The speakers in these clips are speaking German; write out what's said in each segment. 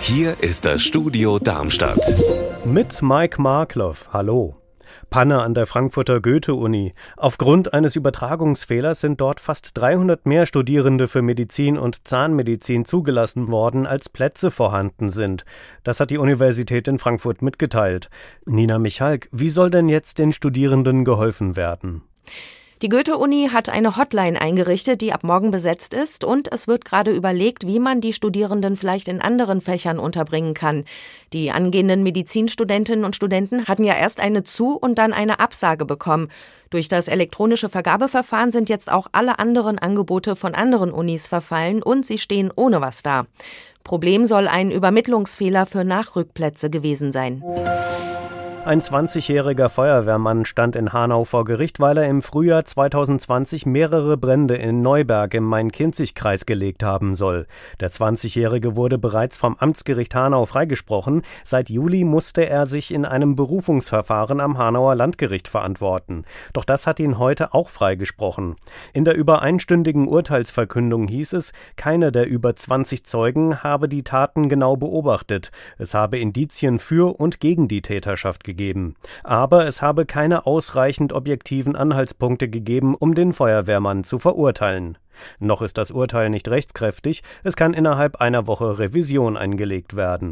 Hier ist das Studio Darmstadt. Mit Mike Markloff. Hallo. Panne an der Frankfurter Goethe-Uni. Aufgrund eines Übertragungsfehlers sind dort fast 300 mehr Studierende für Medizin und Zahnmedizin zugelassen worden, als Plätze vorhanden sind. Das hat die Universität in Frankfurt mitgeteilt. Nina Michalk, wie soll denn jetzt den Studierenden geholfen werden? Die Goethe-Uni hat eine Hotline eingerichtet, die ab morgen besetzt ist, und es wird gerade überlegt, wie man die Studierenden vielleicht in anderen Fächern unterbringen kann. Die angehenden Medizinstudentinnen und Studenten hatten ja erst eine Zu- und dann eine Absage bekommen. Durch das elektronische Vergabeverfahren sind jetzt auch alle anderen Angebote von anderen Unis verfallen und sie stehen ohne was da. Problem soll ein Übermittlungsfehler für Nachrückplätze gewesen sein. Ein 20-jähriger Feuerwehrmann stand in Hanau vor Gericht, weil er im Frühjahr 2020 mehrere Brände in Neuberg im Main-Kinzig-Kreis gelegt haben soll. Der 20-jährige wurde bereits vom Amtsgericht Hanau freigesprochen. Seit Juli musste er sich in einem Berufungsverfahren am Hanauer Landgericht verantworten. Doch das hat ihn heute auch freigesprochen. In der über einstündigen Urteilsverkündung hieß es, keiner der über 20 Zeugen habe die Taten genau beobachtet. Es habe Indizien für und gegen die Täterschaft gegeben. Aber es habe keine ausreichend objektiven Anhaltspunkte gegeben, um den Feuerwehrmann zu verurteilen. Noch ist das Urteil nicht rechtskräftig, es kann innerhalb einer Woche Revision eingelegt werden.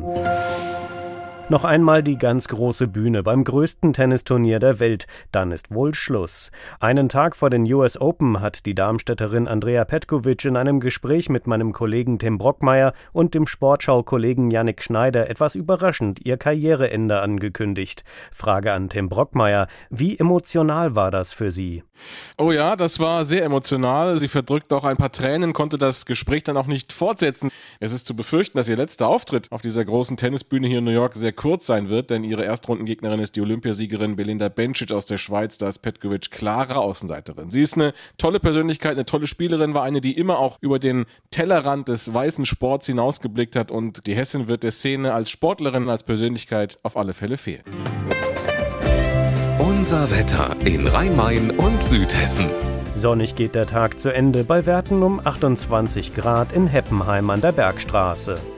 Noch einmal die ganz große Bühne beim größten Tennisturnier der Welt, dann ist wohl Schluss. Einen Tag vor den US Open hat die Darmstädterin Andrea Petkovic in einem Gespräch mit meinem Kollegen Tim Brockmeier und dem Sportschau-Kollegen Yannick Schneider etwas überraschend ihr Karriereende angekündigt. Frage an Tim Brockmeier, wie emotional war das für Sie? Oh ja, das war sehr emotional. Sie verdrückt auch ein paar Tränen, konnte das Gespräch dann auch nicht fortsetzen. Es ist zu befürchten, dass ihr letzter Auftritt auf dieser großen Tennisbühne hier in New York sehr kurz sein wird, denn ihre Erstrundengegnerin ist die Olympiasiegerin Belinda Bencic aus der Schweiz. Da ist Petkovic klare Außenseiterin. Sie ist eine tolle Persönlichkeit, eine tolle Spielerin, war eine, die immer auch über den Tellerrand des weißen Sports hinausgeblickt hat, und die Hessin wird der Szene als Sportlerin, als Persönlichkeit auf alle Fälle fehlen. Unser Wetter in Rhein-Main und Südhessen. Sonnig geht der Tag zu Ende, bei Werten um 28 Grad in Heppenheim an der Bergstraße.